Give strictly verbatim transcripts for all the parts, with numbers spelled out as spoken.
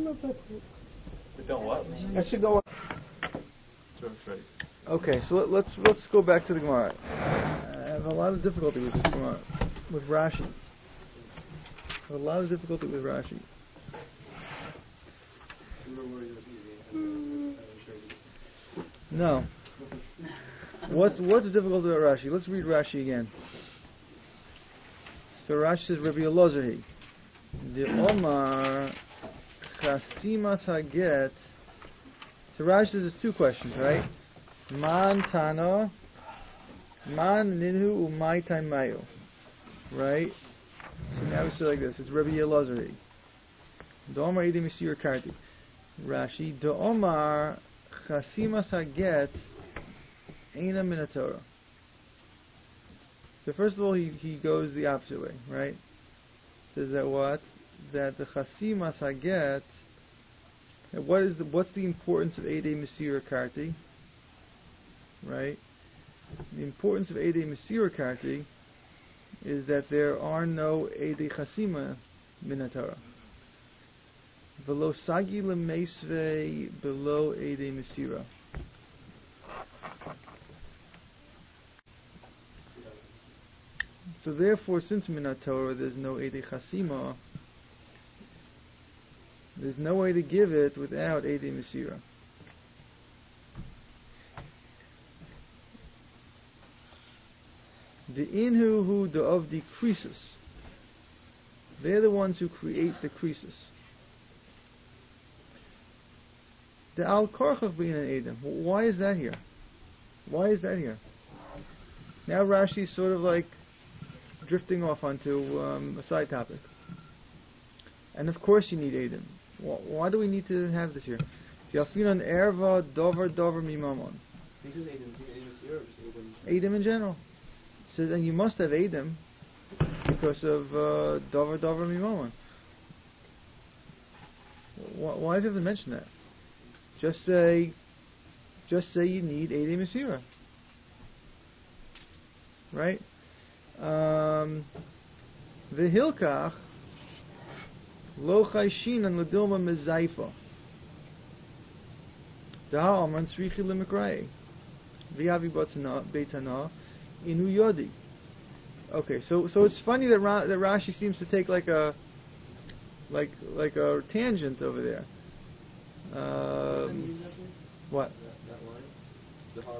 love that. It don't what? That should go. That's right. Okay, so let, let's let's go back to the Gemara. I have a lot of difficulty with this Gemara, with Rashi. I have a lot of difficulty with Rashi. No. What's what's difficult about Rashi? Let's read Rashi again. So Rashi says, Rabbi Elazar, the Omar Chasimas Haget. So Rashi says it's two questions, right? Man Tana, Man Ninhu Umay Taimayu. Right? So now we say like this. It's Rabbi Elazar. The Omar Edim Yisir Karti. Rashi, the Omar Chasimas Haget Eina Min HaTorah. So first of all, he, he goes the opposite way, right? Says that what? That the Chasimas Haget, what is the, what's the importance of Eidei Mesira Karti? Right? The importance of Eidei Mesira Karti is that there are no Eidei Chasima Min HaTorah. V'lo Sagi L'meisvei below Eidei Mesira. So therefore, since Min HaTorah there's no Eidei Chasima, there's no way to give it without Eidei Mesira. The Inhu who the of the creases, they're the ones who create the creases. The Al Korchach being an Edom. Why is that here? Why is that here? Now Rashi's sort of like drifting off onto um, a side topic. And of course you need Edom. Why do we need to have this here? Yafinan erva dover dover mimamon. Edom in general. It says, and you must have Edom because of uh, dover dover mimamon. Why does it have to mention that? Just say, just say you need Eidei Mesira, right? Um, the Hilkach lo chayshin and ledilma mezaifa. The ha'aman tzrichi lemekrai. V'yavi batana beitana inu yodi. Okay, so so it's funny that Ra- that Rashi seems to take like a like like a tangent over there. Um, what? That, that line?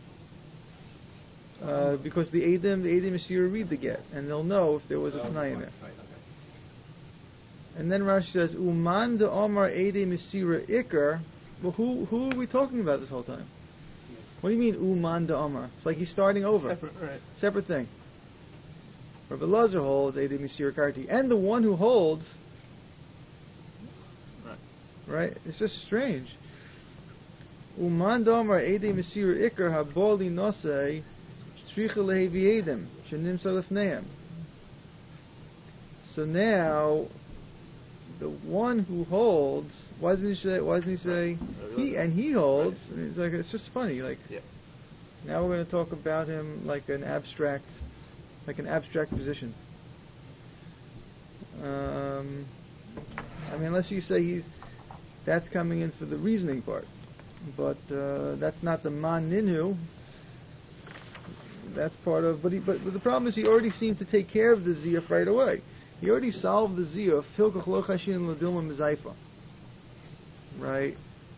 The Uh, because the Edom, the Edom is here read the get, and they'll know if there was a Tanai in there. Right, okay. And then Rashi says, Uman de Omar Edom Mesira Iker. Well, who who are we talking about this whole time? What do you mean Uman de Omar? It's like he's starting over. Separate, right. Separate thing. Rabbi Elazar holds Edom Mesira Karti, and the one who holds. Right. Right? It's just strange. Uman de Omar Edom Mesira Iker Haboli Nosei. So now, the one who holds, why doesn't he say? Why doesn't he say he and he holds? I mean, it's like it's just funny. Like yeah. Now we're going to talk about him like an abstract, like an abstract position. Um, I mean, unless you say he's, that's coming in for the reasoning part, but uh, that's not the man ninhu. That's part of, but he, but, but the problem is he already seemed to take care of the ziyaf right away. He already solved the ziyaf. Hilkach lo chashin l'dilma mezaifa. Right.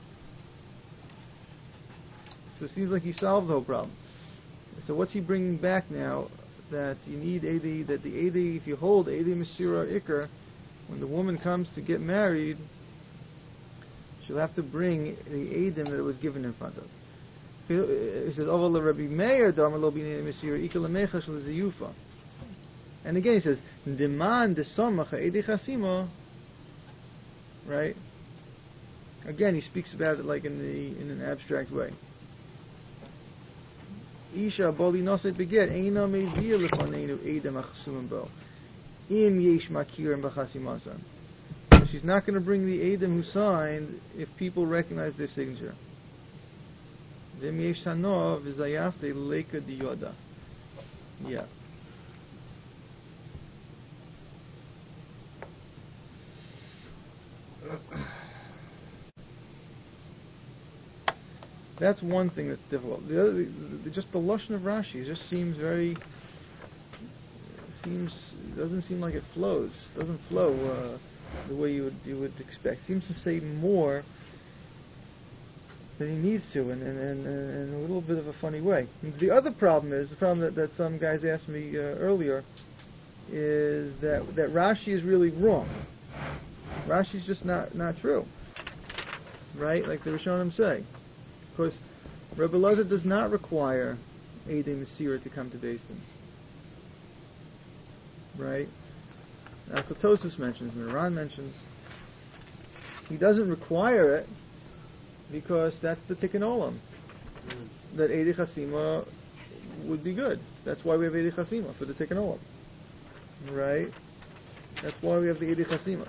So it seems like he solved the whole problem. So what's he bringing back now? That you need Eidei, that the Eidei, if you hold Eidei Mesira Iker, when the woman comes to get married, she'll have to bring the Eidim that it was given in front of. He says, "Oval Rabbi Meir Damar lo b'nei Mesira Iker lemechash leziyufa." And again he says, "Demand the samach Eidei Chasima." Right. Again he speaks about it like in the in an abstract way. Isha boli noset beget eina mevia lefanenu Eidem achsumim bo im yesh makirim b'chasimasan. She's not going to bring the Eidem who signed if people recognize their signature. V'im yesh tanov v'zayafte leka diyoda. Yeah. That's one thing that's difficult. The other, the, the, just the lashon of Rashi just seems very, seems doesn't seem like it flows. Doesn't flow uh, the way you would you would expect. Seems to say more than he needs to, in, in, in, in a little bit of a funny way. And the other problem is the problem that, that some guys asked me uh, earlier is that that Rashi is really wrong. Rashi's just not not true, right? Like the Rishonim say. Because Rebbe Elazar does not require Eidei Mesira to come to Beis Din. Right? That's what Tosfos mentions and Ran mentions. He doesn't require it because that's the Tikkun Olam. That Eidei Chasima would be good. That's why we have Eidei Chasima, for the Tikkun Olam. Right? That's why we have the Eidei Chasima.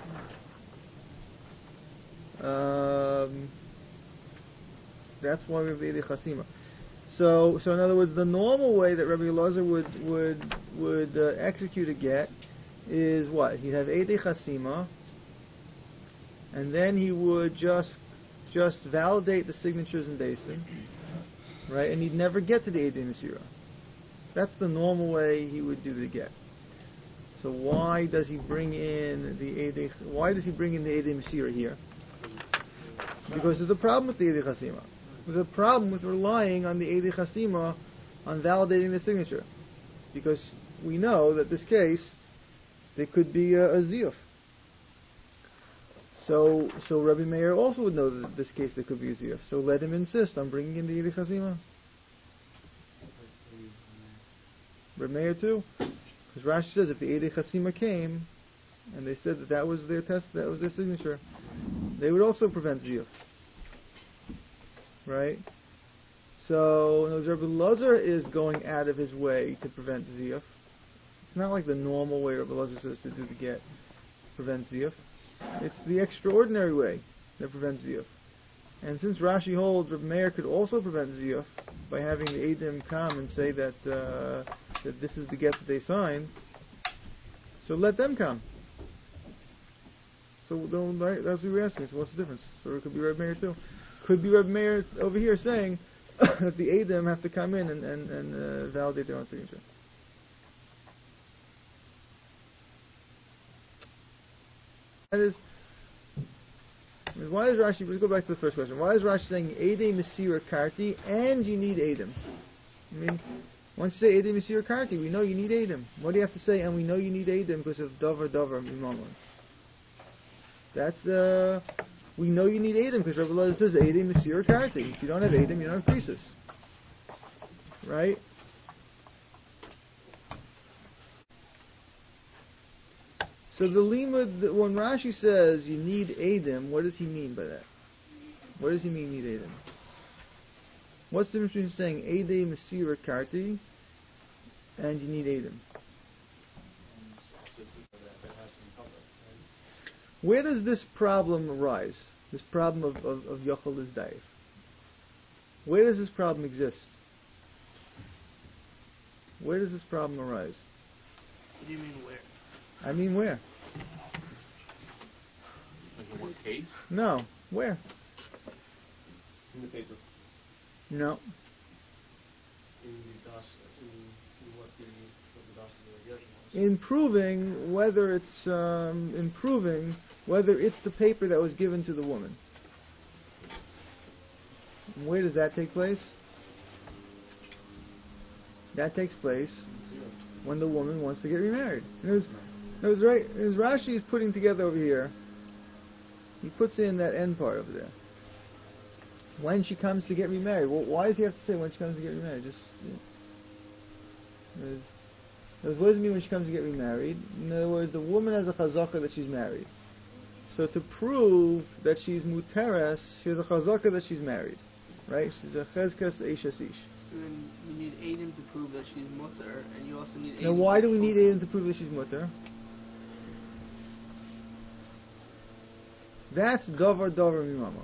Um... That's why we have Eidei Chasima. So, so in other words, the normal way that Rabbi Elazar would would would uh, execute a get is what? He'd have Eidei Chasima, and then he would just just validate the signatures in Beis Din, right? And he'd never get to the Eidei Mesira. That's the normal way he would do the get. So why does he bring in the Eidei? Why does he bring in the Eidei Mesira here? Because there's a problem with the Eidei Chasima. There's a problem with relying on the Eidei Chasima on validating the signature. Because we know that this case, there could be a, a ziyuf. So, so Rabbi Meir also would know that in this case there could be a ziyuf. So let him insist on bringing in the Eidei Chasima. Rabbi Meir too. Because Rashi says if the Eidei Chasima came, and they said that that was their test, that was their signature, they would also prevent ziyuf. Right? So, in other words, Rabbi Elazar is going out of his way to prevent ziyuf. It's not like the normal way Rabbi Elazar says to do the get, prevent ziyuf. It's the extraordinary way that prevents ziyuf. And since Rashi holds Rabbi Meir could also prevent ziyuf by having the Eidim come and say that uh, that this is the get that they signed, so let them come. So don't, right, that's what we're asking. So what's the difference? So it could be Rabbi Meir too. Could be Rabbi Meir over here saying that the Eidim have to come in and, and, and uh, validate their own signature. That is, why is Rashi, let's go back to the first question. Why is Rashi saying Eidei Mesira Karti and you need Eidim? I mean, once you say Eidei Mesira Karti, we know you need Eidim. What do you have to say? And we know you need Eidim because of Dover Dover Mimamon. That's, uh, we know you need Eidim because Rabbi Elazar says Eidei Mesira Karti. If you don't have Eidim, you don't have Krisis. Right? So the limud, when Rashi says you need Eidim, what does he mean by that? What does he mean need Eidim? What's the difference between saying Eidei Mesira Karti and you need Eidim? Where does this problem arise? This problem of, of, of Yochel is Daif. Where does this problem exist? Where does this problem arise? What do you mean where? I mean where? Like in what case? No. Where? In the paper. No. In the das, in, in what the what the das of the Yajim was. In proving whether it's um, in proving whether it's the paper that was given to the woman. Where does that take place? That takes place when the woman wants to get remarried. And it was, it was right. As Rashi is putting together over here, he puts in that end part over there. When she comes to get remarried. Well, why does he have to say when she comes to get remarried? Just, yeah. What does it mean when she comes to get remarried? In other words, the woman has a chazaka that she's married. So to prove that she's muteres, she has a chazaka that she's married. Right? She's a chezkas eishes ish. So then you need Eidim to prove that she's mutter, and you also need Eidim. Now why do we need Eidim to prove that she's mutter? That's davar davar mimamon.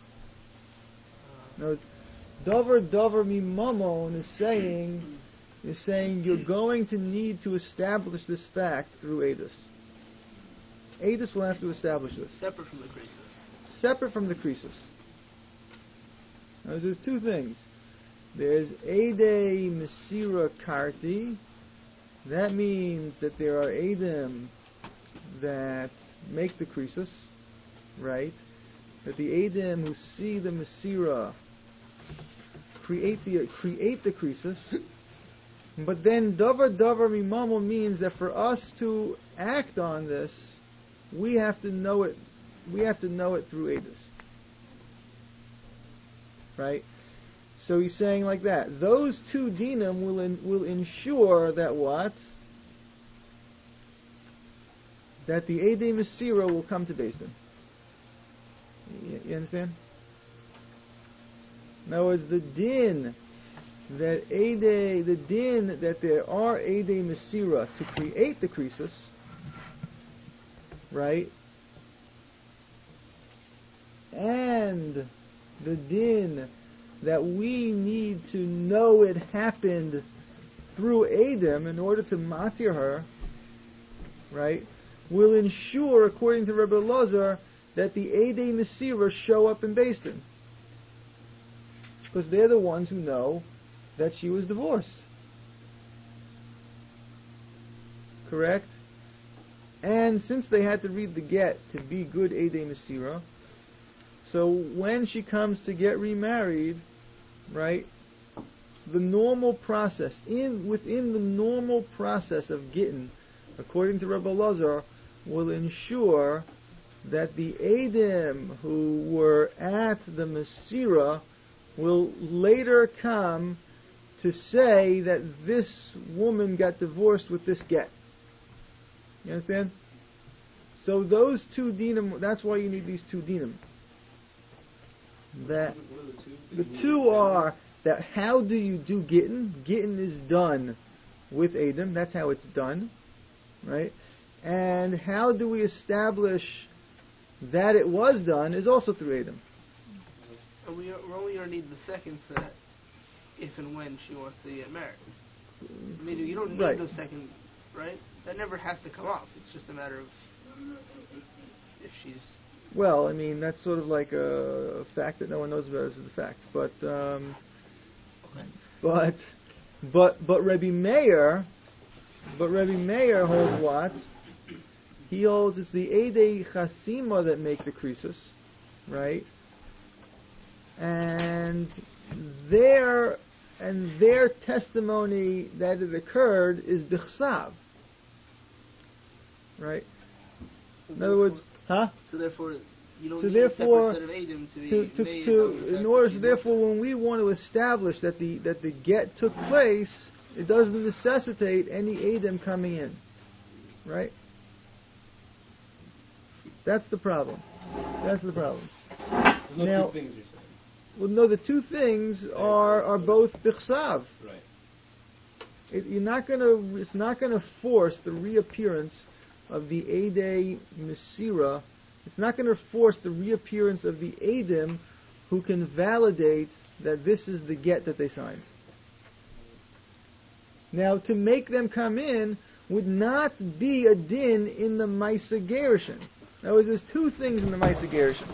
No, davar davar mimamon is saying is saying you're going to need to establish this fact through Eidus. Eidus will have to establish this. Separate from the Krisis. Separate from the Krisis. Now, there's two things. There's Eidei Mesira Karti. That means that there are Eidim that make the Krisus, right? That the Eidim who see the Mesira create the create the Krisus. But then Davar Davar Mimamo means that for us to act on this, we have to know it. We have to know it through Eidus, right? So he's saying like that. Those two dinim will in, will ensure that what? That the Eidei Mesira will come to Beis Din. You, you understand? In other words, the din that Eidei, the din that there are Eidei Mesira to create the Krisus, right? And the din that we need to know it happened through Adam in order to matir her, right, will ensure, according to Rebbe Elazar, that the Eidei Mesira show up in Beis Din. Because they're the ones who know that she was divorced. Correct? And since they had to read the get to be good Eidei Mesira, so when she comes to get remarried, right, the normal process, in within the normal process of Gittin, according to Rebbe Elazar, will ensure that the Eidim who were at the Mesira will later come to say that this woman got divorced with this get. You understand? So those two dinim, that's why you need these two dinim. That the two are that how do you do Gittin? Gittin is done with Adam. That's how it's done, right? And how do we establish that it was done is also through Adam. And we, we only going to need the second for that if and when she wants to get married. I mean, you don't need right. those second, right? That never has to come up. It's just a matter of if she's... Well, I mean, that's sort of like a fact that no one knows about as a fact. But, um, okay. but, but, but Rebbe Meir, but Rebbe Meir holds what? He holds it's the Eidei Chasima that make the Krisus, right? And their, and their testimony that it occurred is Bichsav, right? In other words, huh? So therefore, you don't so need therefore, a separate set of Adam to be to, to, made to, in order, so therefore, when we want to establish that the that the get took place, it doesn't necessitate any Adam coming in, right? That's the problem. That's the problem. There's no now, two things you're saying. Well, no, the two things are are both bichsav. Right. It, you're not going to. It's not going to force the reappearance of the Eidei Mesira. It's not going to force the reappearance of the Eidim who can validate that this is the get that they signed. Now, to make them come in would not be a din in the Maisa Gerushin. In other words, there's two things in the Maisa Gerushin.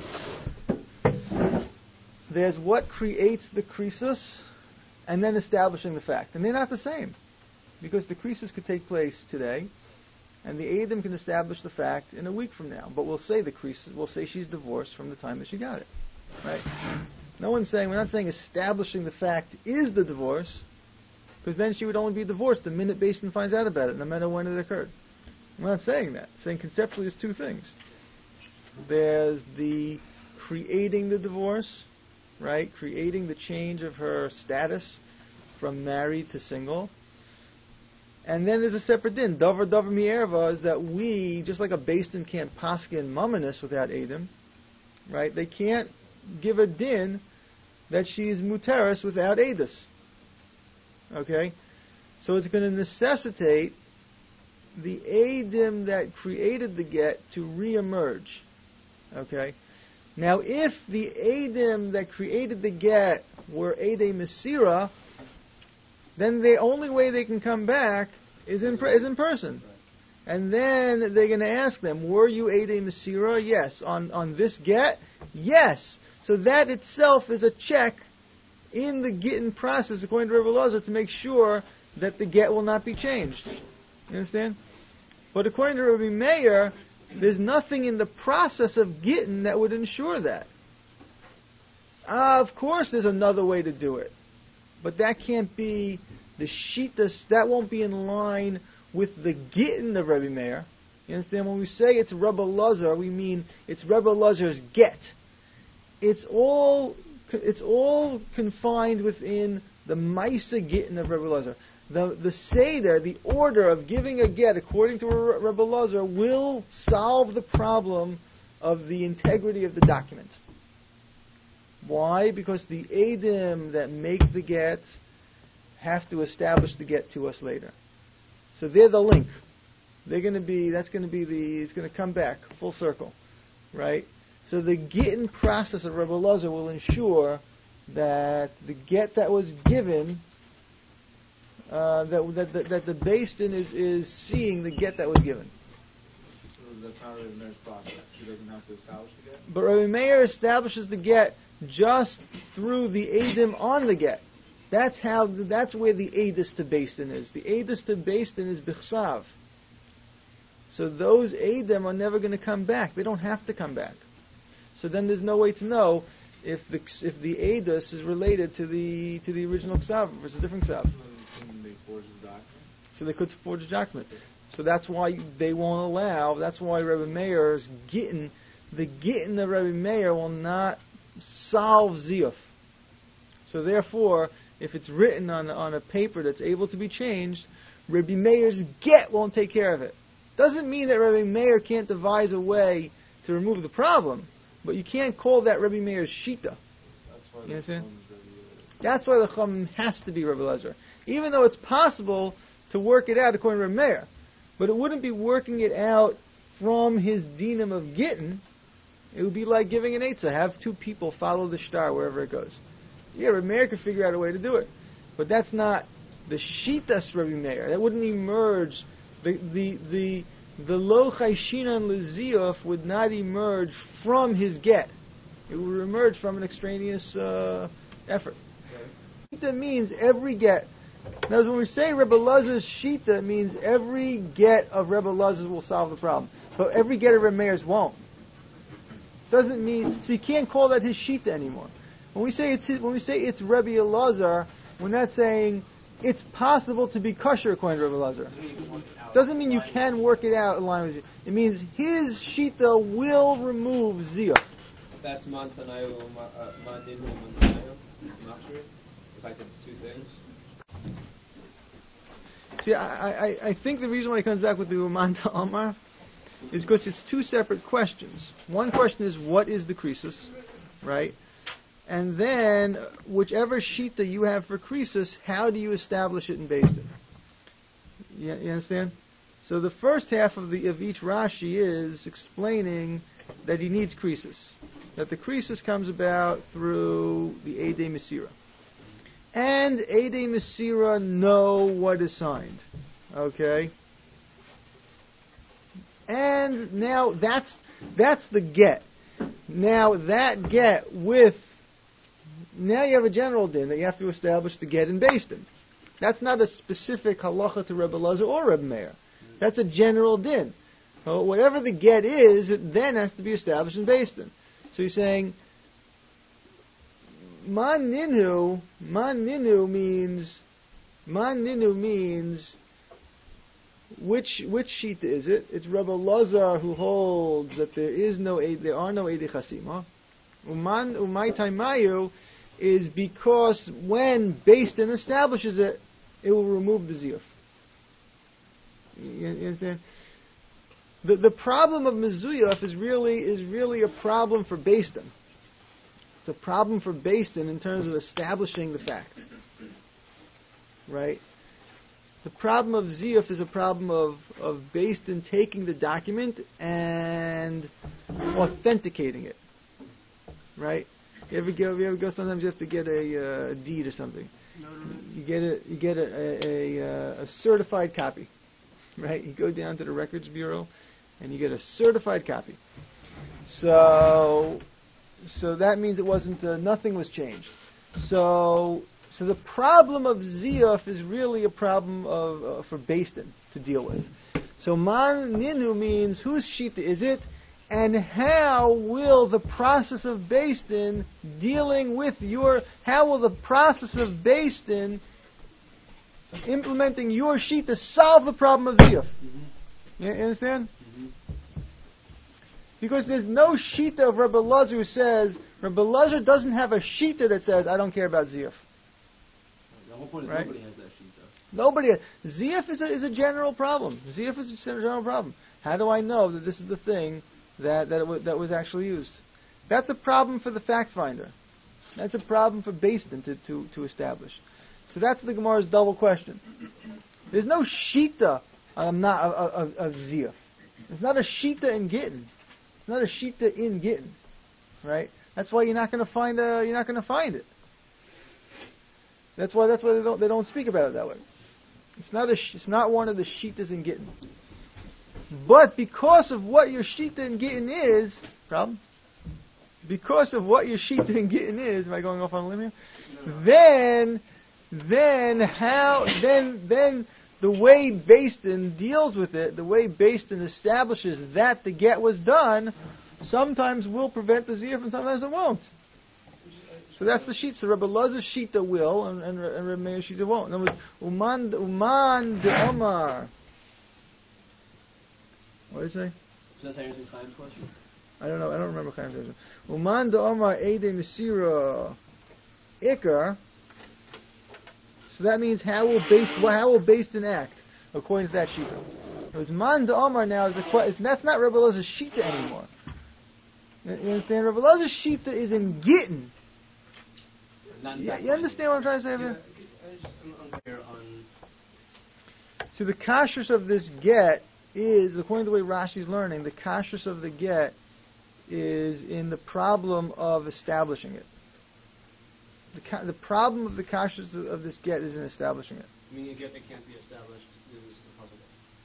There's what creates the krisus, and then establishing the fact. And they're not the same. Because the krisus could take place today, and the Eidim can establish the fact in a week from now. But we'll say the krisus, we'll say she's divorced from the time that she got it. Right? No one's saying, we're not saying establishing the fact is the divorce, because then she would only be divorced the minute Beis Din finds out about it, no matter when it occurred. We're not saying that. We're saying conceptually there's two things. There's the creating the divorce, right? Creating the change of her status from married to single. And then there's a separate din. Davar davar mi'erva is that we, just like a Beis Din can't paskin mamanis without Adam, right? They can't give a din that she's muteris without Adis. Okay? So it's going to necessitate the Eidim that created the get to reemerge. Okay? Now, if the Eidim that created the get were Eidei Mesira, then the only way they can come back is in is in person. And then they're going to ask them, were you Eidei Mesira? Yes. On, on this get? Yes. So that itself is a check in the Gittin process, according to Rebbe Elazar, to make sure that the get will not be changed. You understand? But according to Rabbi Meir, there's nothing in the process of Gittin that would ensure that. Uh, of course, there's another way to do it, but that can't be the Shitas. That won't be in line with the Gittin of Rabbi Meir. You understand? When we say it's Rebbe Elazar, we mean it's Rebbe Elazar's get. It's all it's all confined within the Maisa Gittin of Rebbe Elazar. The the Seder, the order of giving a get according to Rebbe Elazar, will solve the problem of the integrity of the document. Why? Because the Eidim that make the get have to establish the get to us later. So they're the link. They're going to be, that's going to be the, it's going to come back full circle, right? So the Gittin process of Rebbe Elazar will ensure that the get that was given, uh, that, that, that, that the Beis Din is, is seeing the get that was given. So that's not Rebbe Meir's process. He doesn't have to establish the get? But Rebbe Meir establishes the get just through the Eidim on the get. That's how, that's where the Eidus to Beis Din is. The Eidus to Beis Din is Bichsav. So those Eidim are never going to come back. They don't have to come back. So then there's no way to know if the if the Eidus is related to the to the original Ksav versus a different Ksav. Can they forge the document? So they could forge a document. So that's why they won't allow. That's why Rebbe Meir's Gittin, the Gittin of Rebbe Meir will not solve Ziyuf. So therefore, if it's written on on a paper that's able to be changed, Rebbe Meir's get won't take care of it. Doesn't mean that Rebbe Meir can't devise a way to remove the problem, but you can't call that Rebbe Meir's Shita. That's why You understand? the That's why the Chum has to be Rebbe Elazar. Even though it's possible to work it out according to Rebbe Meir, but it wouldn't be working it out from his dinam of Gittin. It would be like giving an Eitzah. Have two people follow the star wherever it goes. Yeah, Rebbe Meir could figure out a way to do it, but that's not the Shitas Rebbe Meir. That wouldn't emerge. The the the the lo chayshinan leziyuf would not emerge from his get. It would emerge from an extraneous uh, effort. Shita means every get. Now, when we say Rebbe Elazar's Shita, it means every get of Rebbe Elazar's will solve the problem, but every get of Rebbe Meir's won't. Doesn't mean so you can't call that his Shita anymore. When we say it's his, when we say it's Rebbe Elazar, we're not saying it's possible to be kosher according to Rebbe Elazar. Doesn't mean you can work it out in line with you. It means his Shita will remove Ziyah. That's Mantanayo, Mandinu, Mantanayo, not true? If I could two things. See, I, I, I think the reason why he comes back with the Umanta Amar is because it's two separate questions. One question is, what is the krisis, right? And then, whichever Shita you have for krisis, how do you establish it in Beis Din? You, you understand? So the first half of the of each Rashi is explaining that he needs krisis. That the krisis comes about through the Eidei Mesira. And Eidei Mesira know what is signed. Okay? And now that's that's the get. Now that get with now you have a general din that you have to establish the get in Beis Din. That's not a specific halacha to Rebbe Elazar or Rebbe Meir. That's a general din. So whatever the get is, it then has to be established in Beis Din. So he's saying Man Ninu, Man Ninu means Man Ninu means which which sheet is it? It's Rebbe Elazar who holds that there is no there are no Eidei Chasima. Uman Umay Taimayu is because when Beis Din establishes it, it will remove the ziyuf. You understand? The the problem of mezuyaf is really is really a problem for Beis Din. It's a problem for Beis Din in terms of establishing the fact. Right? The problem of ziyuf is a problem of, of Beis Din taking the document and authenticating it. Right? You ever go? You ever go? Sometimes you have to get a uh, deed or something. You get a you get a a, a a certified copy, right? You go down to the records bureau, and you get a certified copy. So, so that means it wasn't uh, nothing was changed. So, so the problem of ziyuf is really a problem of uh, for Beis Din to deal with. So man ninu means whose shita is it, and how will the process of Beis Din dealing with your, how will the process of Beis Din implementing your shita solve the problem of ziyuf? Mm-hmm. You understand? Mm-hmm. Because there's no shita of Rebbe Elazar who says, Rebbe Elazar doesn't have a shita that says, I don't care about ziyuf. The whole point is right? nobody has that sheet, though. Nobody. Ziyuf is a, is a general problem. Ziyuf is a general problem. How do I know that this is the thing that that, it w- that was actually used? That's a problem for the fact finder. That's a problem for Beis Din to, to, to establish. So that's the Gemara's double question. There's no shita um, not, of, of, of ziyuf. There's not a shita in Gittin. It's not a shita in Gittin, right? That's why you're not going to find a, you're not going to find it. That's why that's why they don't they don't speak about it that way. It's not a it's not one of the shitas in Gittin. But because of what your shita in Gittin is, problem. Because of what your shita in Gittin is, am I going off on a limb here? No. Then, then how then then the way Beis Din deals with it, the way Beis Din establishes that the get was done, sometimes will prevent the ziyuf and sometimes it won't. So that's the sheet. So Rebbe Elazar's shita will, and and, and Rebbe Meir's shita won't. In other words, uman uman de Omar. What did it say? Does that say anything to Chaim's question? I don't know. I don't remember Chaim's question. Uman de Omar Eidei Mesira Ikar. So that means how will Beis how will Beis Din act according to that shita? Because man de Omar now is a question. That's not Rebbe Elazar's shita anymore. You understand? Rebbe Elazar's shita is in Gittin. Yeah, you understand what I'm trying to say Yeah, here? I just, I'm unclear on... So the kashrus of this get is, according to the way Rashi's learning, the kashrus of the get is in the problem of establishing it. The, ka- the problem of the kashrus of, of this get is in establishing it. Meaning a get that can't be established is impossible.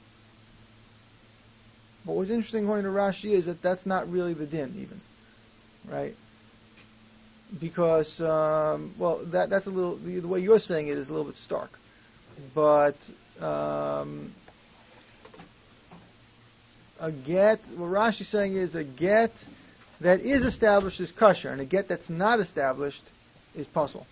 But what's interesting according to Rashi is that that's not really the din even. Right? Because, um, well, that that's a little, the, the way you're saying it is a little bit stark. But um, a get, what Rashi's saying is a get that is established is kosher, and a get that's not established is puzzle.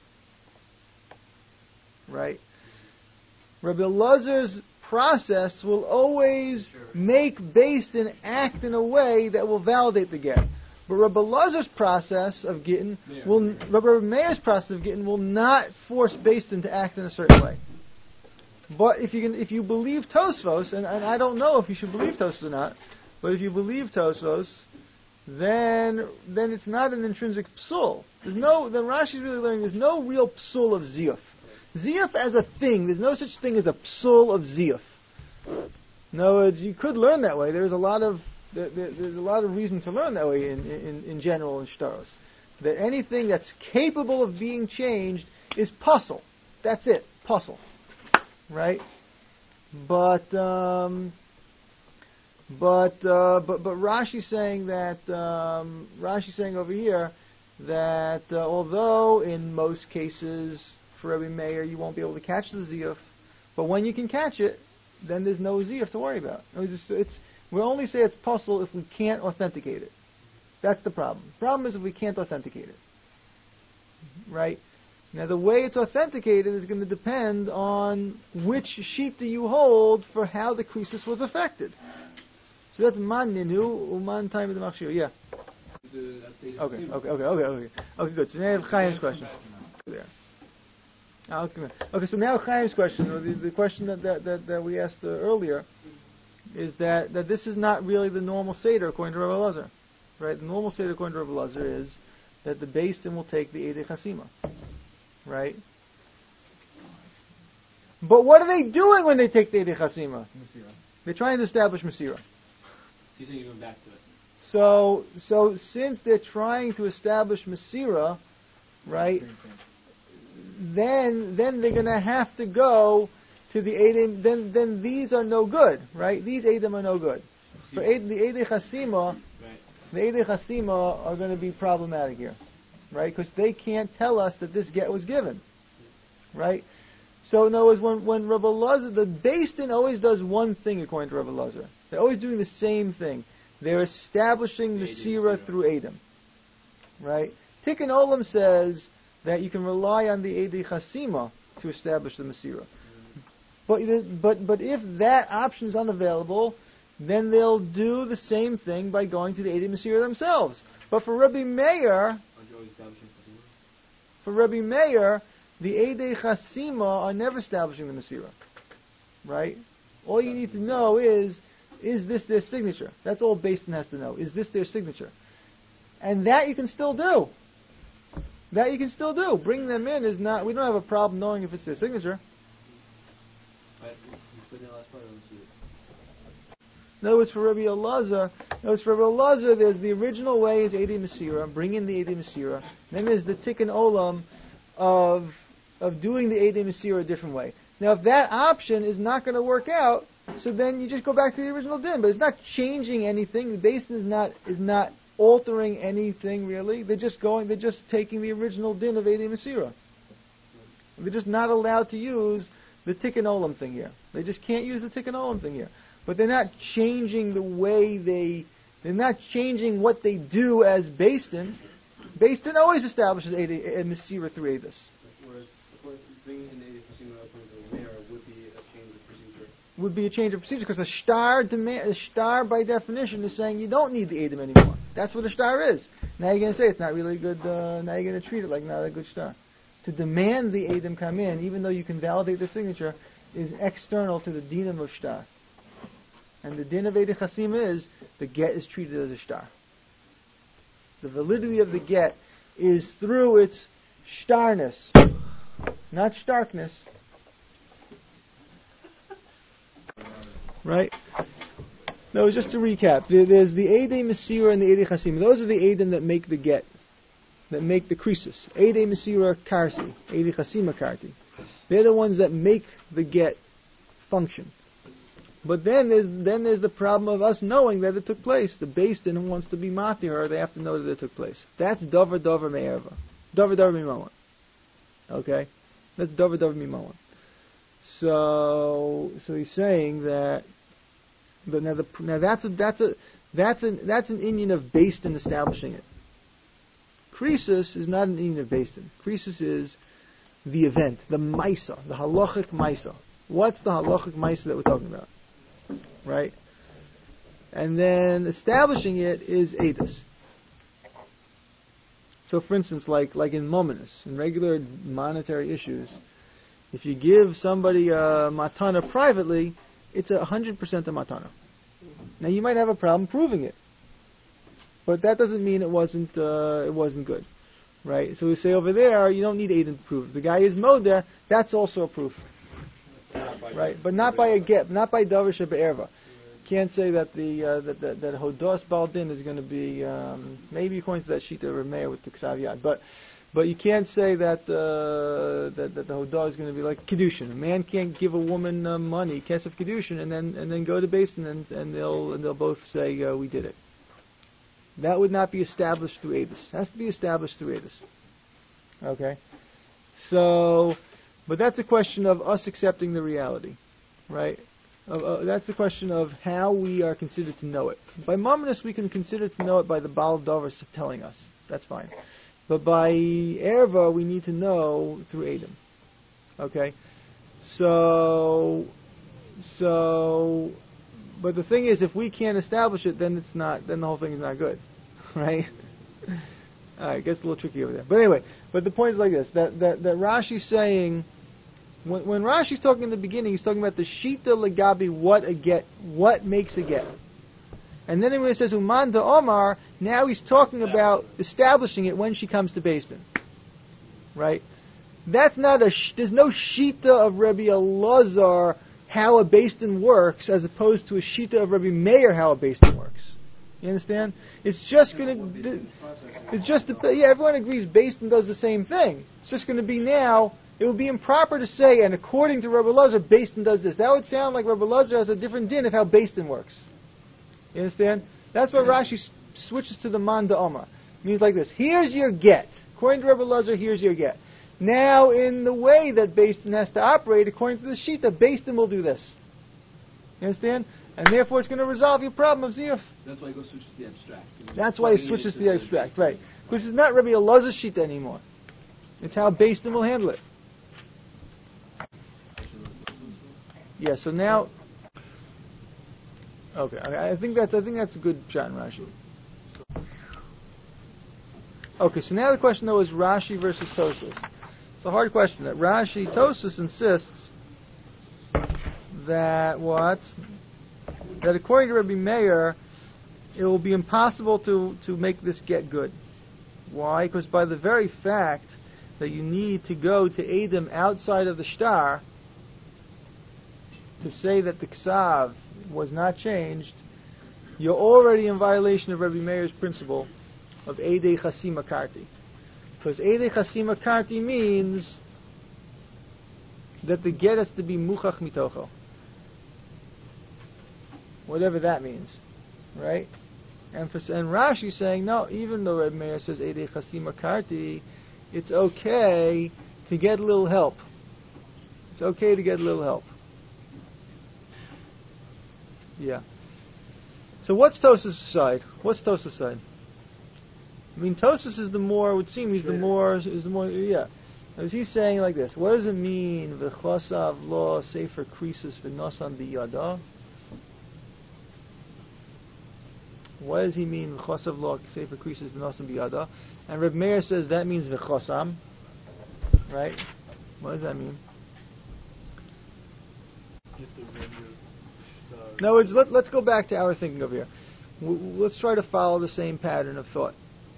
Right? Rabbi Elazar's process will always Sure. make Beis Din act in a way that will validate the get. But Rabbi Elazar's process of Gittin Yeah. will, Rabbi Meir's process of Gittin will not force Beis Din to act in a certain way. But if you can, if you believe Tosfos, and, and I don't know if you should believe Tosfos or not, but if you believe Tosfos, then then it's not an intrinsic psul. There's no. Then Rashi's really learning. There's no real psul of ziyuf. Ziyuf as a thing. There's no such thing as a psul of ziyuf. In other words, you could learn that way. There's a lot of there, there, there's a lot of reason to learn that way in in, in general in shtaros. That anything that's capable of being changed is puzzle. That's it, puzzle. Right? But um, but uh, but but Rashi's saying that um, Rashi's saying over here that uh, although in most cases for Rebbe Meir you won't be able to catch the ziyuf, but when you can catch it, then there's no ziyuf to worry about. It's, just, it's we only say it's puzzle if we can't authenticate it. That's the problem. The problem is if we can't authenticate it. Right? Now, the way it's authenticated is going to depend on which sheet do you hold for how the krisis was affected. So that's man ninu, uman time of the machshir. Yeah. Okay, okay, okay, okay, okay. Okay, good. So now you have Chaim's question. There. Okay, okay, so now Chaim's question, or the, the question that, that, that, that we asked uh, earlier, is that, that this is not really the normal Seder according to Rabbi Elazar. Right? The normal Seder according to Rabbi Elazar is that the Beis Din will take the Eidei Chasima. Right? But what are they doing when they take the Eidei Chasima? They're trying to establish Masira. He's saying going back to it. So, so since they're trying to establish Masira, right, then then they're going to have to go to the Eidim, then then these are no good, right? These Eidim are no good. For Eid, the Eidei Chasima, the Eidei Chasima are going to be problematic here. right? Because they can't tell us that this get was given, right? So in other words, when, when Rabbi Elazar, the Beis Din always does one thing according to Rabbi Elazar. They're always doing the same thing. They're establishing the Sirah through Edom, right? Tikkun Olam says that you can rely on the Edei Chasima to establish the Masirah. But, but, but if that option is unavailable, then they'll do the same thing by going to the Edei Masirah themselves. But for Rabbi Meir, for Rabbi Meir, the Edei Chasima are never establishing the Masirah, right? All you need to know is, is this their signature? That's all Beis Din has to know. Is this their signature? And that you can still do. That you can still do. Bring them in is not, we don't have a problem knowing if it's their signature. In other words, for Rabbi Elazar, in other words, for Rabbi Elazar, there's the original way is Edei Masirah, bring in the Edei Masirah. Then there's the Tikkun Olam of of doing the Edei Masirah a different way. Now, if that option is not going to work out, so then you just go back to the original din. But it's not changing anything. The Beis Din is not is not altering anything really. They're just going. They're just taking the original din of Edei Masirah. They're just not allowed to use the Tikkun Olam thing here. They just can't use the Tikkun Olam thing here. But they're not changing the way they. They're not changing what they do as Beis Din. Beis Din always establishes Edei Masirah through Edus. Whereas bringing in Edei Chasima according to the mayor would be a change of procedure. Would be a change of procedure because a shtar demand, a shtar by definition is saying you don't need the Edom anymore. That's what a shtar is. Now you're going to say it's not really good. Uh, now you're going to treat it like not a good shtar. To demand the Edom come in, even though you can validate the signature, is external to the dinam of shtar. And the din of Edei Chasima is the get is treated as a shtar. The validity of the get is through its shtarness, not starkness. Right? No, just to recap, there, there's the Edei Masirah and the Edei Chasima. Those are the Edom that make the get, that make the krisis. Edei Masirah karsi, Edei Chasima karti. They're the ones that make the get function. But then there's then there's the problem of us knowing that it took place. The Beis Din who wants to be mati her, they have to know that it took place. That's davar davar me'erva, davar davar mimoan. Okay, that's davar davar mimoan. So so he's saying that. But now the now that's a that's a that's a that's an Indian of Beis Din establishing it. Krisis is not an Indian of Beis Din. Krisis is the event, the maisa, the halachic maisa. What's the halachic maisa that we're talking about? Right? And then establishing it is edus. So for instance, like like in mominus, in regular monetary issues, if you give somebody a matana privately, it's a hundred percent a matana. Now you might have a problem proving it, but that doesn't mean it wasn't uh, it wasn't good, right? So we say over there you don't need Aiden to prove. The guy is modeh, that's also a proof, right? But not by a get, not by davar shebe'erva. Can't say that the uh, that that, that hodos baldin is going to be um, maybe according to that sheet of Rameir with the ksav yad, but. But you can't say that uh, that, that the hodah is going to be like kedushin. A man can't give a woman uh, money, kesef kedushin, and then and then go to Beis Din and and they'll and they'll both say uh, we did it. That would not be established through edus. It has to be established through edus. Okay, so, but that's a question of us accepting the reality, right? Uh, uh, that's a question of how we are considered to know it. By mominus, we can consider to know it by the Baal Dover telling us. That's fine. But by erva, we need to know through Edom. Okay? So, so, but the thing is, if we can't establish it, then it's not, then the whole thing is not good. Right? Alright, it gets a little tricky over there. But anyway, but the point is like this, that, that, that Rashi's saying, when, when Rashi's talking in the beginning, he's talking about the shita legabi, what a get, what makes a get. And then when he says Uman da Omar, now he's talking about establishing it when she comes to Beis Din. Right? That's not a, sh- there's no shita of Rabbi Elazar how a Beis Din works as opposed to a shita of Rabbi Meir how a Beis Din works. You understand? It's just going to, it's just, yeah, everyone agrees Beis Din does the same thing. It's just going to be now, it would be improper to say, and according to Rabbi Elazar, Beis Din does this. That would sound like Rabbi Elazar has a different din of how Beis Din works. You understand? That's why Rashi s- switches to the man da Omar. means like this. Here's your get. According to Rebbe Lazar, here's your get. Now, in the way that Beis Din has to operate, according to the Shita, Beis Din will do this. You understand? And therefore it's going to resolve your problem of Ziyuf. That's why he goes switches to the abstract. That's why he switches to the abstract, right. Because it's not Rebbe Elazar's Shita anymore. It's how Beis Din will handle it. Yeah, so now... Okay, I think that's I think that's a good shot in Rashi. Okay, so now the question though is Rashi versus Tosfos. It's a hard question. That Rashi, Tosfos insists that what? That according to Rabbi Meir, it will be impossible to, to make this get good. Why? Because by the very fact that you need to go to Edom outside of the shtar to say that the ksav was not changed, you're already in violation of Rabbi Meir's principle of Eidei Chasima Karti. Because Eidei Chasima Karti means that the get has to be Muchach Mitocho. Whatever that means. Right? And, for, and Rashi saying, no, even though Rabbi Meir says Eidei Chasima Karti, it's okay to get a little help. It's okay to get a little help. Yeah. So what's Tosfos' side? What's Tosfos' side? I mean, Tosfos is the more, it would seem he's the more, is the more, yeah. As he's saying like this, what does it mean, v'chosav lo sefer krisus v'nosan biyada? What does he mean, v'chosav lo sefer krisus v'nosan biyada? And Reb Meir says that means v'chosam, right? What does that mean? No, it's, let, let's go back to our thinking over here. W- let's try to follow the same pattern of thought.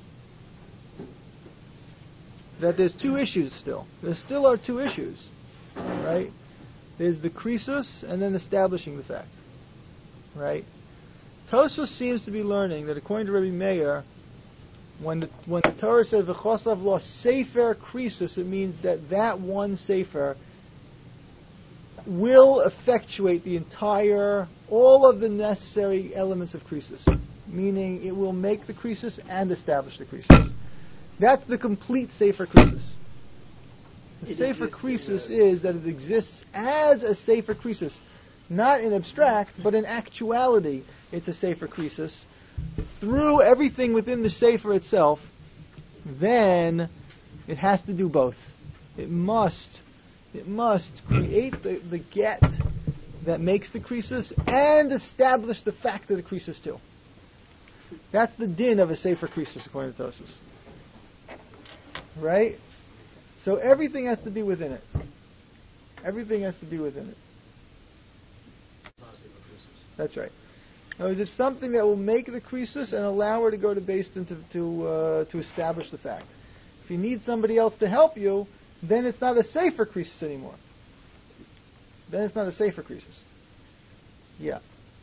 That there's two issues still. There still are two issues, right? There's the krisus and then establishing the fact, right? Tosfos seems to be learning that according to Rabbi Meir, when the, when the Torah says v'chosav lo sefer krisus, it means that that one sefer will effectuate the entire, all of the necessary elements of krisus. Meaning it will make the krisus and establish the krisus. That's the complete Sefer Krisus. The Sefer Krisus is that it exists as a Sefer Krisus. Not in abstract, but in actuality it's a Sefer Krisus. Through everything within the Sefer itself, then it has to do both. It must It must create the, the get that makes the krisus and establish the fact of the krisus too. That's the din of a Sefer Krisus according to Tosfos. Right? So everything has to be within it. Everything has to be within it. That's right. Now, is it something that will make the krisus and allow her to go to Beis Din to to, uh, to establish the fact? If you need somebody else to help you, then it's not a Sefer Krisus anymore. Then it's not a Sefer Krisus. Yeah.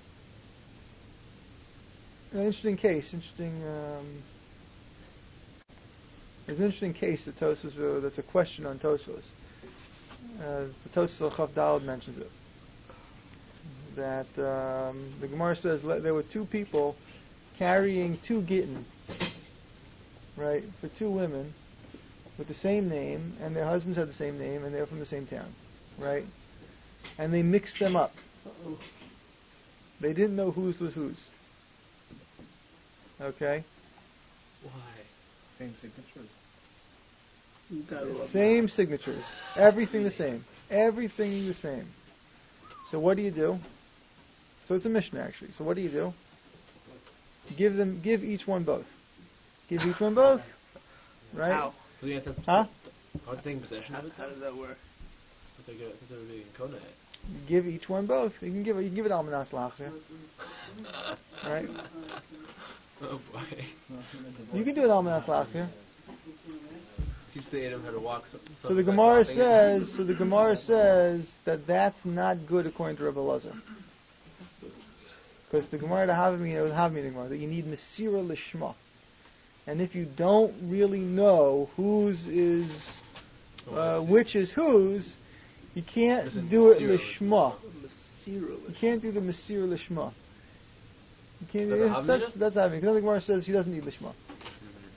An interesting case. Interesting. Um, there's an interesting case that Tosfos. Uh, that's a question on Tosfos. Uh, the Tosfos Chav Daled mentions it. That um, the Gemara says le- there were two people carrying two gittin, right, for two women with the same name, and their husbands had the same name, and they were from the same town, right? And they mixed them up. Uh-oh. They didn't know whose was whose. Okay? Why? Same signatures. Same signatures. Everything the same. Everything the same. So what do you do? So it's a Mishnah actually. So what do you do? Give them, give each one both. Give each one both. Right? How? Huh? Are they taking possession How, of it? how does that work? I thought they were doing Kona it. Give each one both. You can give it. You can give it Almanas Lachzir. Right? Oh boy. You can do it Almanas Lachzir. Teach the Adam how to walk. So, So the Gemara says. So the Gemara says that that's not good according to Rebbe Elazar. Because the Gemara to Havmi, it was Havmi the Gemara that you need Mesira Lishma. And if you don't really know whose is, uh, which is whose, you can't do it lishma. You can't do the Mesira Lishma. You can't. That's That's, that's, that's having. Because the Gemara says he doesn't need lishma.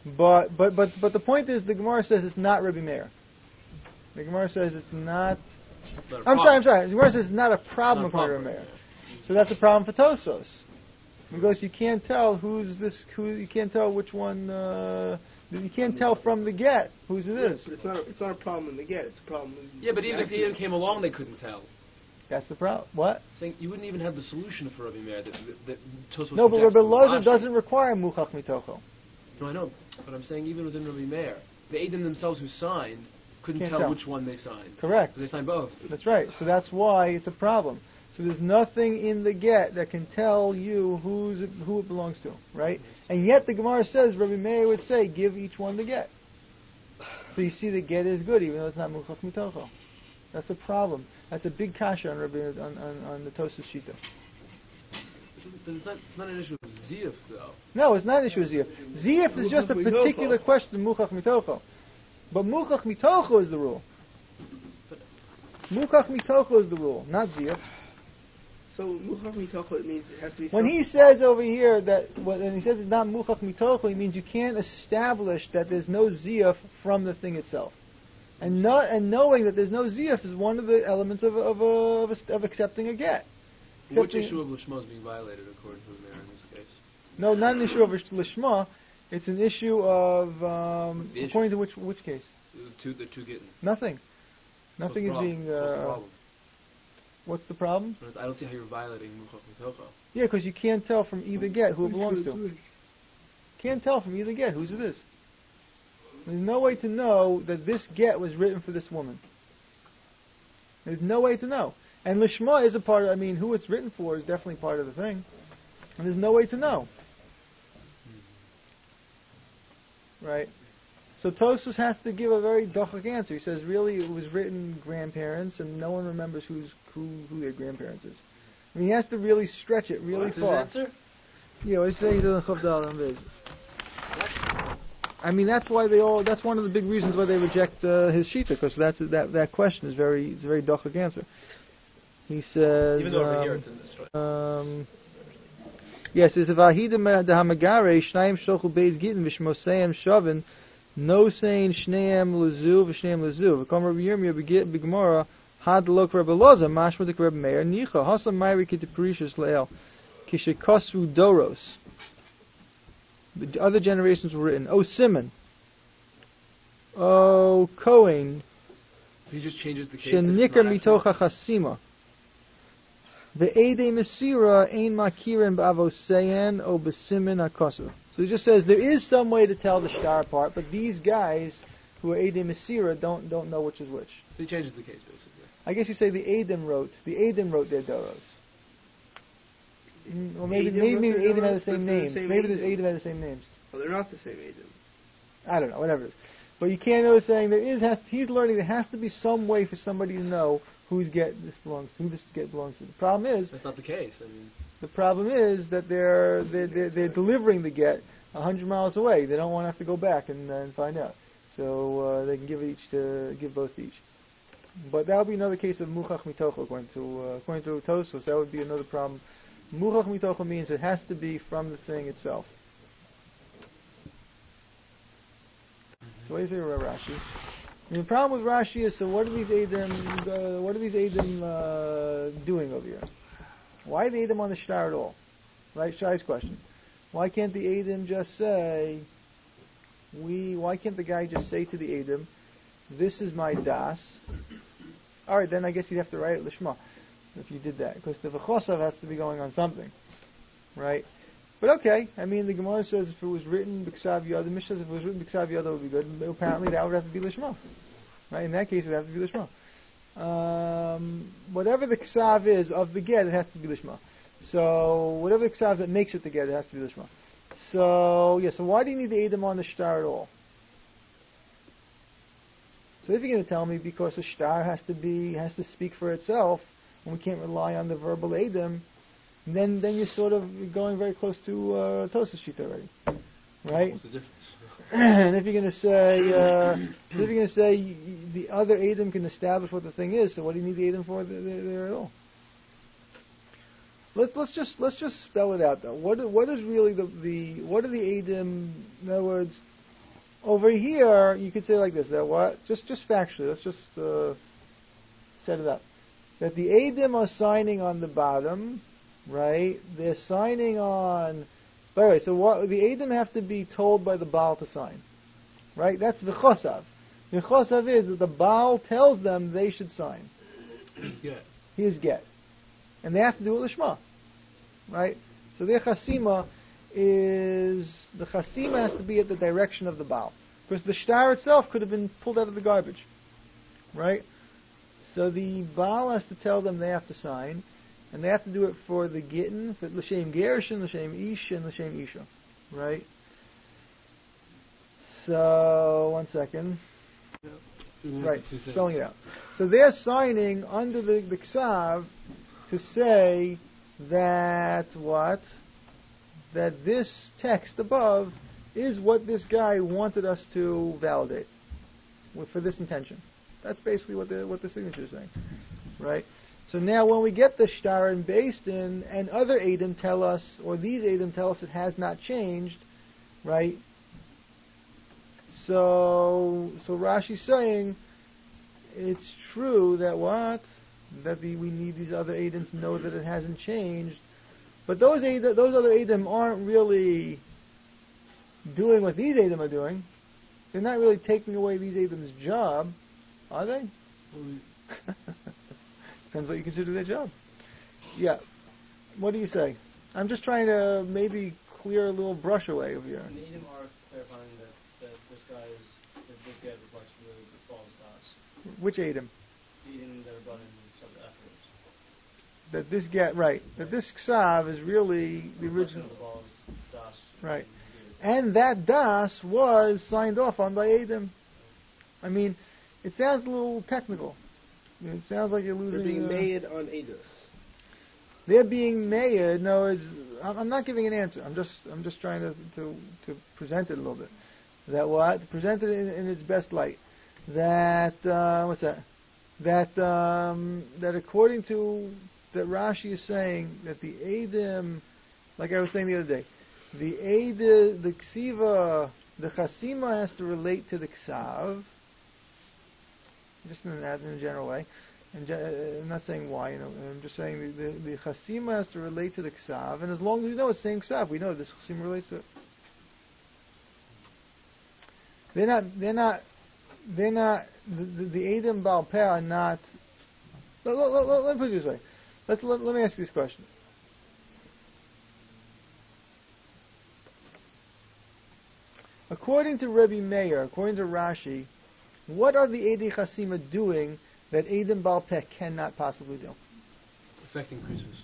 But but but but the point is, the Gemara says it's not Rabbi Meir. The Gemara says it's not. It's not a I'm problem. sorry, I'm sorry. The Gemara says it's not a problem It's not a according to problem. Rabbi Meir. So that's a problem for Tosos, because you can't tell who's this. Who you can't tell which one. Uh, you can't tell from the get whose it is. But it's not. A, it's not a problem in the get. It's a problem. In Yeah, but even if the Edom came along, they couldn't tell. That's the problem. What? Saying you wouldn't even have the solution for Rabbi Meir that, that, that Tosfos No, but rejects Rabbi the Loza logic. doesn't require muchach mitocho. No, I know, but I'm saying even within Rabbi Meir, the Edom themselves who signed couldn't Can't tell, tell. which one they signed. Correct. They signed both. That's right. So that's why it's a problem. So there's nothing in the get that can tell you who's it, who it belongs to, right? And yet the Gemara says, Rabbi Meir would say, give each one the get. So you see the get is good, even though it's not muchach mitocho. That's a problem. That's a big kasha on Rabbi on, on, on the Tosas Shita. But it's not, it's not an issue of ziyuf, though. No, it's not an issue of ziyuf. Ziyuf is just a Muchach particular mitocho. question of muchach mitocho. But muchach mitocho is the rule. Muchach mitocho is the rule, not ziyuf. So muchach mitocho, it means it has to be. When some- he says over here that when he says it's not muchach mitocho, he means you can't establish that there's no ziyuf from the thing itself. And not and knowing that there's no ziyuf is one of the elements of of, of, of accepting a get. Which Accepting- issue of Lishma is being violated according to the Meir in this case? No, not an issue of lishma. It's an issue of um, The issue. according to which which case? The two, the two getting. Nothing. Nothing is What's the being. problem? What's the Uh, problem? what's the problem? Because I don't see how you're violating Muchach Mitocha. Yeah, because you can't tell from either get who it belongs to. Can't tell from either get whose it is. There's no way to know that this get was written for this woman. There's no way to know. And Lishma is a part of, I mean, who it's written for is definitely part of the thing. And there's no way to know. Right? So Tosfos has to give a very dochak answer. He says, really, it was written grandparents, and no one remembers who's, who, who their grandparents is. I mean, he has to really stretch it really What's his far. answer? Yeah, what he's saying is in Chavdal and Bez. I mean, that's why they all. That's one of the big reasons why they reject uh, his shita, because that's that that question is very it's a very dochak answer. He says. Even though over um, here it's in this story. um, yes, it's Vahidim Hamagare Shnaim Shochu Beis Gittin V'Shmoseim Shavin No saying Shneim Lezu V'Shneim Lezu V'Kom Rabbi Yirmiyah Begit B'Gemara Had Lok Rabbi Loza Mashmatik Rabbi Meir Nicha Hasam Mayri Kitiparishus Le'el Kishikosru Doros. The other generations were written. O Simon. O Kohen. He just changes the case. Shenikar mitocha chasima. Ve'edei mesira ein makirin b'avoseyan o b'simin hakosu. So he just says there is some way to tell the star apart, but these guys who are edei mesira don't don't know which is which. He changes the case, basically. I guess you say the Edom wrote. The Edom wrote their doros. Mm, Or maybe Edom maybe wrote maybe their Edom had doros, the same but they're the names. same Maybe there's Edom. Edom had the same names. Well, they're not the same agent. I don't know, whatever it is. But you can't know saying there is has he's learning there has to be some way for somebody to know whose get this belongs to, who this get belongs to. The problem is That's not the case. I mean, the problem is that they're they're, they're, they're delivering the get a hundred miles away. They don't want to have to go back and, uh, and find out. So uh, they can give it each to give both to each. But that would be another case of muchach mitocho according to uh, according to Tosfos. That would be another problem. Muchach mitocho means it has to be from the thing itself. So what do you say about Rashi? And the problem with Rashi is, so what are these Edom, uh, what are these Edom uh, doing over here? Why are the Edom on the shtar at all? Right, Shai's question. Why can't the Edom just say, we? Why can't the guy just say to the Edom, this is my das? All right, then I guess you'd have to write it Lishma if you did that, because the V'chosav has to be going on something, right? But okay, I mean, the Gemara says if it was written B'Ksav Yad, the Mishnah says if it was written B'Ksav Yad, that would be good. But apparently, that would have to be Lishma, right? In that case, it would have to be Lishma. Um, whatever the Ksav is of the get, it has to be Lishma. So whatever the Ksav that makes it the get, it has to be Lishma. So yeah, so why do you need the Edom on the shtar at all? So if you're going to tell me because a shtar has to be has to speak for itself, and we can't rely on the verbal Edom, then then you're sort of going very close to uh, Tosfos Shita already, right? what's the difference? And if you're going to say, uh, so if you're going to say y- y- the other Edom can establish what the thing is, so what do you need the Edom for there, there, there at all? Let's let's just let's just spell it out though. What what is really the, the what are the Edom? In other words, over here, you could say like this, that what? Just just factually, let's just uh, set it up. That the Eidim are signing on the bottom, right? They're signing on... By the way, so what, the Eidim have to be told by the Baal to sign. Right? That's V'chosav. V'chosav is that the Baal tells them they should sign. Get. He is get. And they have to do it Lishma. Right? So their Chasima is... The Chasima has to be at the direction of the Baal. Because the shtar itself could have been pulled out of the garbage. Right? So the Baal has to tell them they have to sign. And they have to do it for the Gittin, for L'Shem Gershon, L'Shem Ish, and L'Shem Isha. Right? So, one second. Mm-hmm. Right, spelling it out. So they're signing under the, the Ksav to say that what? That this text above is what this guy wanted us to validate with, for this intention. That's basically what the what the signature is saying. Right? So now when we get the shtar and based in, and other Eidim tell us, or these Eidim tell us it has not changed, right? So so Rashi's saying it's true that what? That the, we need these other Eidim to know that it hasn't changed. But those Eidim, those other Eidim aren't really doing what these Eidim are doing. They're not really taking away these Eidim's job, are they? Depends what you consider their job. Yeah. What do you say? I'm just trying to maybe clear a little brush away over here. And the Edom are clarifying that, that this guy is, that this guy reflects the, the false gods. Which Edom? The Edom that are brought in some afterwards. That this get right. That this Ksav is really the original. The balls, das, right. And that das was signed off on by Edom. I mean, it sounds a little technical. It sounds like you're losing. They're being uh, made on Eidos. They're being made. No, it's, I'm not giving an answer. I'm just I'm just trying to to, to present it a little bit. That what? Present it in, in its best light. That uh, what's that? That um, that according to that Rashi is saying that the Eidim, like I was saying the other day, the Eidim, the Ksiva, the Chasima has to relate to the Ksav. Just in, that, in a general way. And uh, I'm not saying why, you know, I'm just saying the, the, the Chasima has to relate to the Ksav, and as long as we know it's the same Ksav, we know this Chasima relates to it. They're not, they're not, they're not, the, the, the Eidim Baal Peh are not, let, let, let, let, let me put it this way. Let, let, let me ask you this question. According to Rebbe Meir, according to Rashi, what are the Eidei Chasima doing that Eidim Baal Peh cannot possibly do? Effect increases.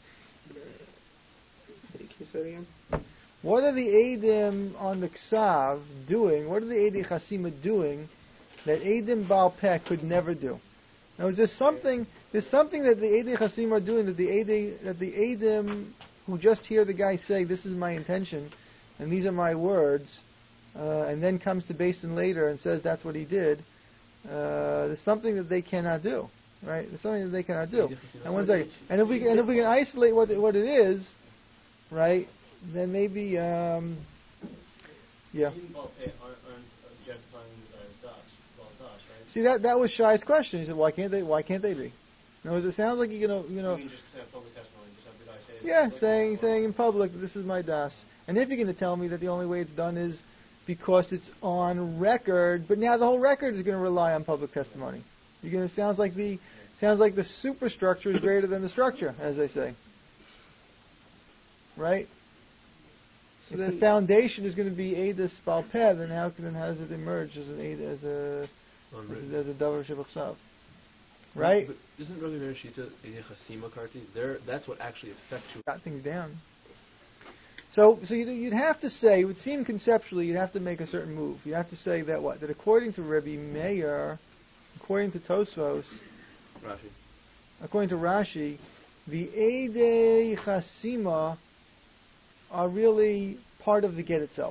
Can you say it again? What are the Eidim on the Ksav doing? What are the Eidei Chasima doing that Eidim Baal Peh could never do? Now, is there something? There's something that the Eidei Chasima are doing that the Eidei, that the Eidim who just hear the guy say, "This is my intention, and these are my words," uh, and then comes to Basin later and says that's what he did. Uh, there's something that they cannot do, right? There's something that they cannot do. And one second, and if we and if we can isolate what what it is, right? Then maybe, um, yeah. Even Baal Peh aren't, aren't objectifying as das, Baal das, right? See, that that was Shai's question. He said, "Why can't they? Why can't they be?" No, it sounds like you know, you know. You mean just say public testimony, just have the guy say it. Yeah, Like, saying or- saying in public, "This is my das." And if you're going to tell me that the only way it's done is because it's on record, but now the whole record is going to rely on public testimony. You're going to sounds like the sounds like the superstructure is greater than the structure, as they say. Right? So if then, the foundation is going to be Eidos Baal Peh, then how can then how does it emerge as an Eid, as a as a, as a Davar Shebachsav? Right? But isn't Rabbi Meir Shita Eidei Chasima Karti? There, that's what actually effectuates. Got things down. So, so you'd, you'd have to say, it would seem conceptually, you'd have to make a certain move. You'd have to say that what? That according to Rabbi Meir, according to Tosfos, Rashi. according to Rashi, the Eidei Chasima are really part of the get itself.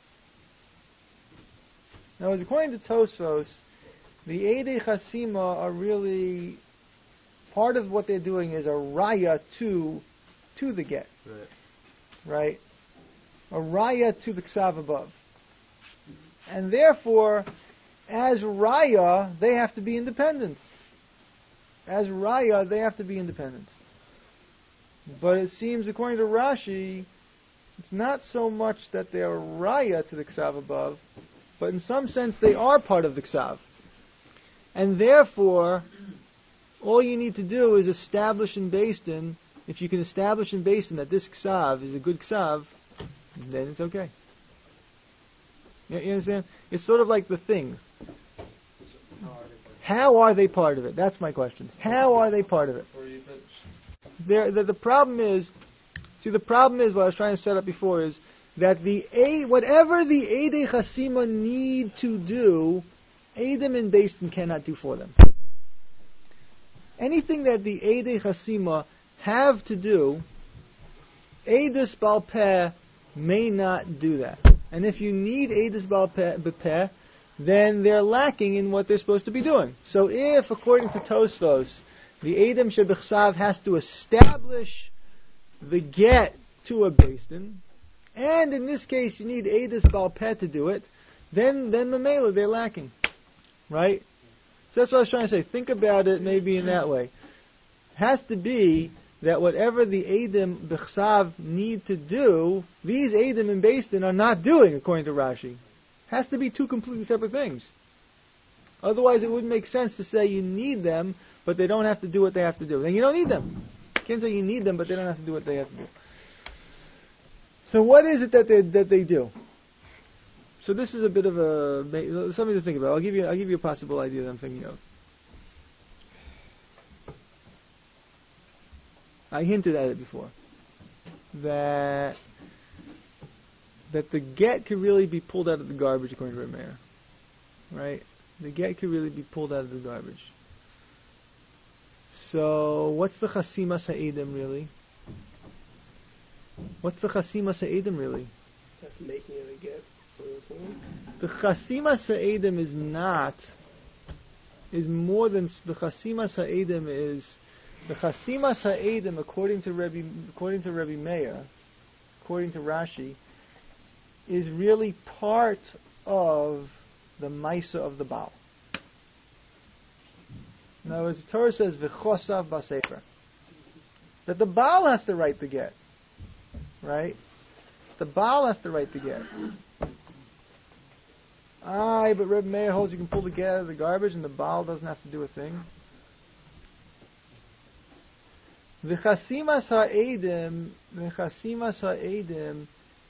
Now, as according to Tosfos, the Eidei Chasima are really part of what they're doing is a raya to to the get. Right. Right? A raya to the ksav above. and therefore, as Raya, they have to be independent. As Raya, they have to be independent. But it seems, according to Rashi, it's not so much that they are Raya to the Ksav above, but in some sense they are part of the Ksav. And therefore, all you need to do is establish in Beis Din. If you can establish in Beis Din that this Ksav is a good Ksav, then it's okay. You, you understand? It's sort of like the thing. How are they part of it? That's my question. How are they part of it? There, the, the problem is, see, the problem is what I was trying to set up before is that the a whatever the Eidei Chasima need to do, Edom and Beis Din cannot do for them. Anything that the Eidei Chasima have to do, Eidus Baal Peh may not do that. And if you need Eidus Baal Peh, then they're lacking in what they're supposed to be doing. So if, according to Tosfos, the Edom Shebechsav has to establish the get to a Beis Din, and in this case you need Eidus Baal Peh to do it, then then Mamela, they're lacking. Right? So that's what I was trying to say. Think about it maybe in that way. Has to be that whatever the Edom Bechsav need to do, these Edom and Beis Din are not doing, according to Rashi. Has to be two completely separate things. Otherwise it wouldn't make sense to say you need them, but they don't have to do what they have to do. Then you don't need them. You can't say you need them, but they don't have to do what they have to do. So what is it that they that they do? So this is a bit of a something to think about. I'll give you I'll give you a possible idea that I'm thinking of. I hinted at it before. That that the get could really be pulled out of the garbage according to Reb Meir. Right? The get could really be pulled out of the garbage. So what's the Chasima Sa'edim really? What's the Chasima Sa'edim really? That's making it a get. The Chasima Sa'edim is not, is more than, the Chasima Sa'edim is, the Chasima Sa'edim according to Rebbe, according to Rebbe Meir, according to Rashi, is really part of the Maisa of the Baal. In other words, the Torah says, V'chosav b'sefer, that the Baal has to write the get. Right? The Baal has to write the get. Aye, but Rebbe Meir holds you can pull the get out of the garbage and the Baal doesn't have to do a thing. The Chasimas HaEdim, the Chasimas HaEdim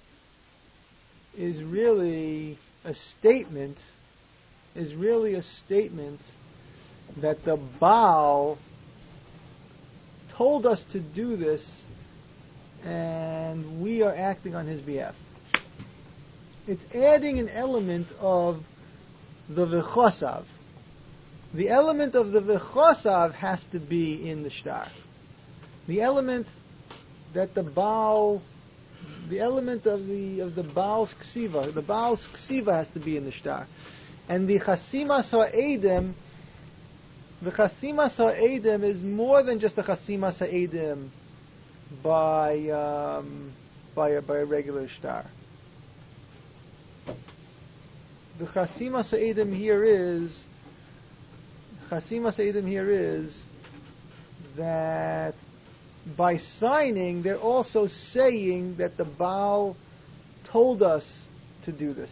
is really a statement, is really a statement that the Baal told us to do this and we are acting on his behalf. It's adding an element of the V'chosav. The element of the V'chosav has to be in the shtar. The element that the Baal, the element of the of the Baal's ksiva, the Baal's ksiva has to be in the shtar. And the Chasimas HaEdim, the Chasimas HaEdim is more than just a Chasimas HaEdim by um, by a, by a regular shtar. The Chasimas HaEdim here is Chasimas HaEdim here is that by signing they're also saying that the Baal told us to do this.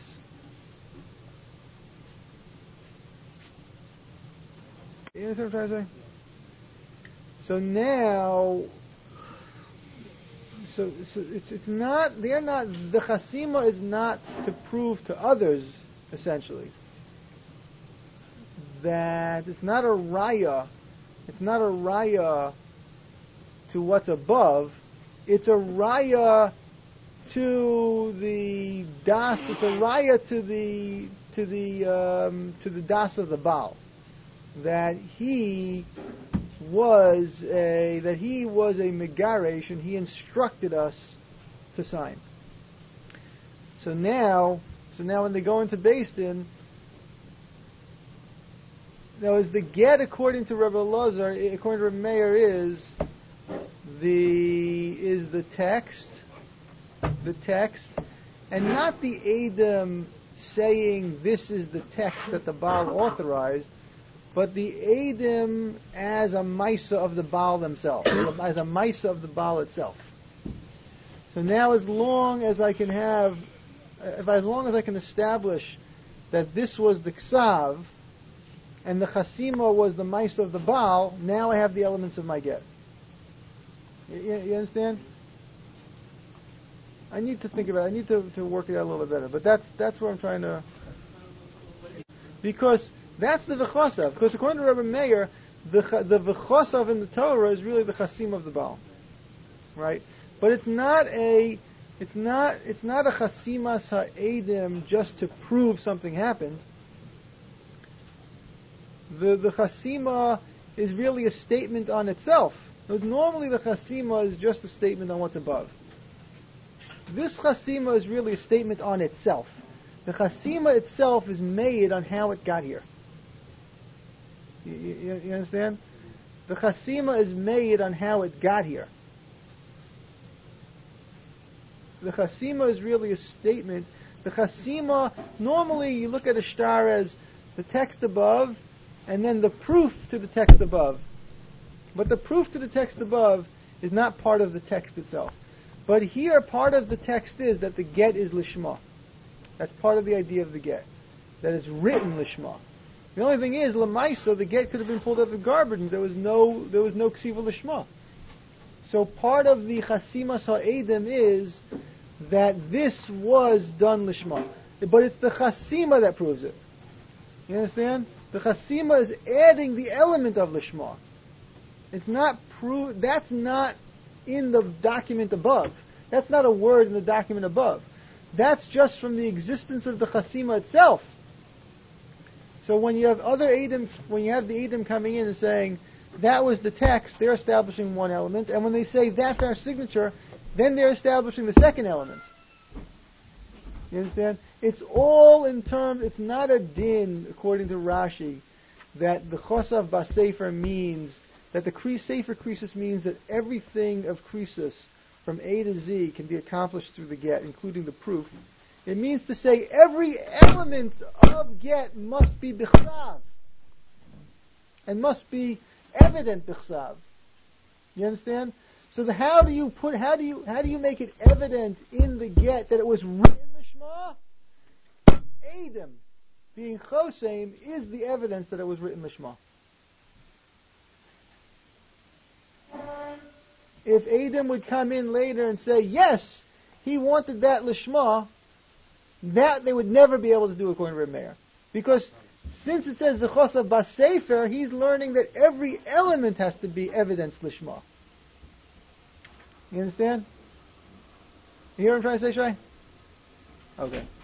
You understand what I'm trying to say? So now So, so it's it's not they're not the chasima is not to prove to others essentially that it's not a raya, it's not a raya to what's above, it's a raya to the das, it's a raya to the to the um, to the das of the Baal, that he was a that he was a megaresh and he instructed us to sign. So now, so now when they go into Beis Din, now is the get according to Rebbe Elazar, according to Rebbe Meir, is the is the text, the text, and not the Edom saying this is the text that the Baal authorized, but the Eidim as a Maisa of the Baal themselves, as a Maisa of the Baal itself. So now as long as I can have, if as long as I can establish that this was the Ksav, and the Chasima was the Maisa of the Baal, now I have the elements of my get. You, you understand? I need to think about it. I need to, to work it out a little bit better. But that's that's where I'm trying to... Because that's the V'chosav. Because according to Rabbi Meir, the the V'chosav in the Torah is really the Chasim of the Baal. Right? But it's not a... It's not it's not a Chasimas Ha'edim just to prove something happened. The the Chasima is really a statement on itself. Normally the Chasima is just a statement on what's above. This Chasima is really a statement on itself. The Chasima itself is made on how it got here. You, you, you understand? The Chasima is made on how it got here. The Chasima is really a statement. The Chasima, normally you look at a shtar as the text above and then the proof to the text above. But the proof to the text above is not part of the text itself. But here, part of the text is that the get is lishma. That's part of the idea of the get. That it's written lishma. The only thing is, lamaisa, the get could have been pulled out of the garbage and there was no, there was no ksiva lishma. So part of the chasimas ha'edim is that this was done lishma. But it's the chasima that proves it. You understand? The chasima is adding the element of lishma. It's not pro- That's not in the document above. That's not a word in the document above. That's just from the existence of the chasima itself. So when you have other Edom, when you have the Edom coming in and saying, that was the text, they're establishing one element, and when they say, that's our signature, then they're establishing the second element. You understand? It's all in terms, it's not a din, according to Rashi, that the chosav basefer means, that the Kri Sefer Krisus means that everything of Krisus from A to Z can be accomplished through the get, including the proof. It means to say every element of get must be bichsav, and must be evident bichsav. You understand? So the, how do you put? How do you how do you make it evident in the get that it was written lishma? Adam being choseim is the evidence that it was written lishma. If Adam would come in later and say, yes, he wanted that lishma, that they would never be able to do according to Reb Meir. Because since it says v'chosav basefer, he's learning that every element has to be evidence lishma. You understand? You hear what I'm trying to say, Shai? Okay.